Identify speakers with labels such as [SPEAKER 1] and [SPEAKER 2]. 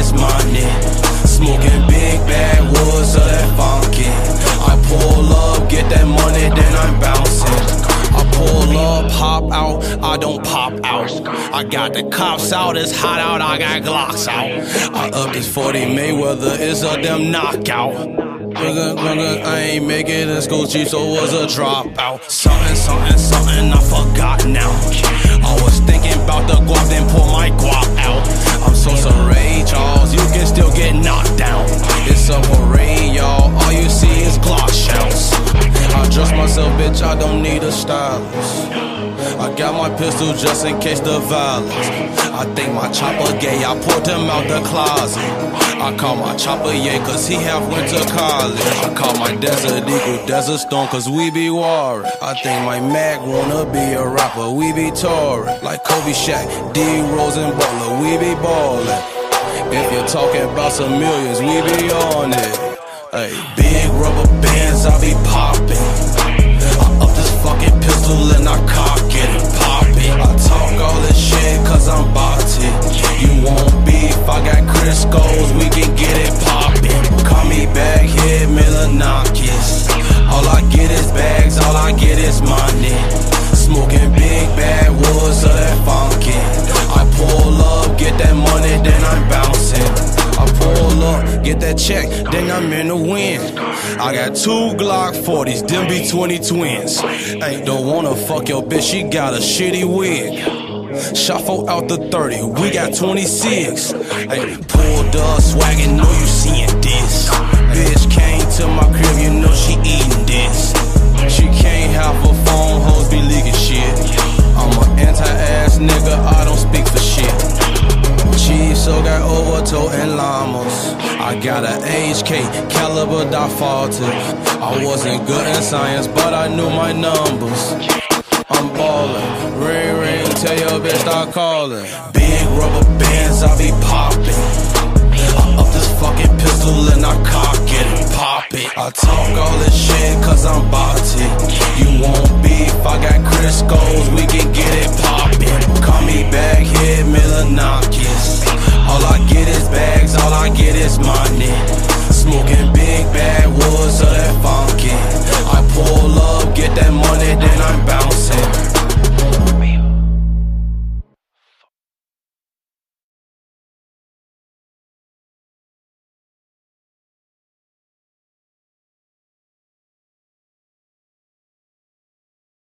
[SPEAKER 1] this money. Smoking big backwoods of that funky. I pull up, get that money, then I'm bouncing. I pull up, hop out, I don't pop out. I got the cops out, it's hot out, I got Glocks out. I up this 40 Mayweather, it's a damn knockout. I ain't make it in school chief, so was a dropout. Something I forgot now. I was thinking about the guap, then pull my guap out. I'm so sorry, Charles, you can still get knocked down. It's a parade, y'all, all you see is Glock shells. I dress myself, bitch, I don't need a stylist. I got my pistol just in case the violence. I think my chopper gay, I pulled him out the closet. I call my chopper yay, cause he have went to college. I call my desert eagle Desert Storm, cause we be warring. I think my Mac wanna be a rapper, we be touring. Like Kobe, Shaq, D Rose and Butler, we be ballin'. If you're talking about some millions, we be on it. Ay, big rubber bands, I be poppin'. I up this fucking pistol and I cock it and pop it. I talk all this shit cause I'm bout it. You want beef, I got Crisco's, we can get it poppin'. Call me bag head Milonakis. All I get is bags, all I get is money. Smoking big backwoods of that funky. I pull up, get that money, then I'm bouncing. I pull up, get that check, then I'm in the wind. I got 2 Glock 40s, them be 20 twins. Ain't don't wanna fuck your bitch, she got a shitty wig. Shot 4 out the 30, we got 26. Hey, pulled up, swaggin', know you seeing this. Bitch came to my crib, you know she eating this. She can't have a phone, hoes be leaking shit. I'm an anti-ass nigga, I don't speak for shit. Cheese, so got overtoe and llamas. I got a HK, caliber dot faulted. I wasn't good in science, but I knew my numbers. I'm ballin', ring ring, tell your bitch stop callin'. Big rubber bands, I be poppin'. I up this fucking pistol and I cock it and pop it. I talk all this shit cause I'm bout it. You want beef, I got Crisco's, we can get it poppin'. Call me bag head Miller